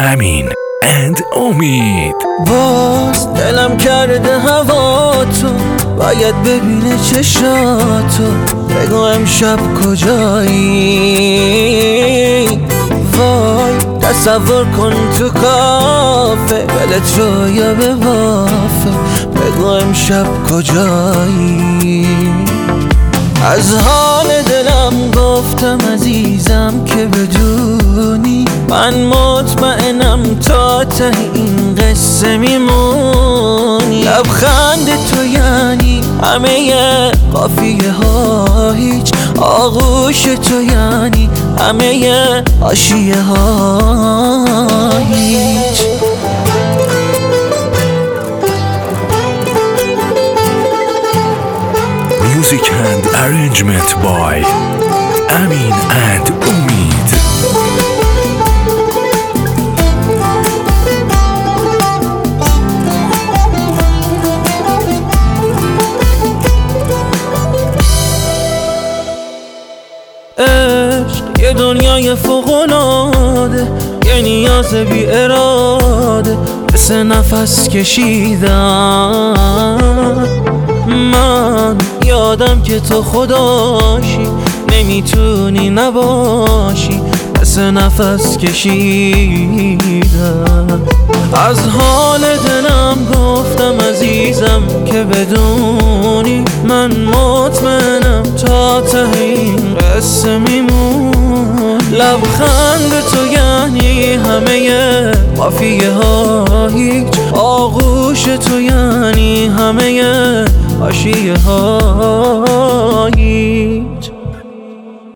امین and امید. باز دلم کرده هوا تو، باید ببینه چشاتو، بگو امشب کجایی. وای تصور کن تو کافه، دلت رو یا به وافه، بگو امشب کجایی. از حال دلم گفتم عزیزم که بدونی، من مطمئنم تا ته این قصه میمونی. لبخند تو یعنی همه قافیه ها، هیچ آغوش تو یعنی همه حاشیه ها هیچ. Music and arrangement by Amin and Umid. عشق یه دنیای فوق‌العاده، یه نیاز بی اراده، مثل نفس کشیدم. من یادم که تو خداشی، نمیتونی نباشی، مثل نفس کشیدم. از حال دلم گفتم عزیزم که بدونی، من مطمئنم تا ته این قصه میمون. لبخند تو یعنی همه قافیه ها، هیچ آغوش تو یعنی همه حاشیه ها.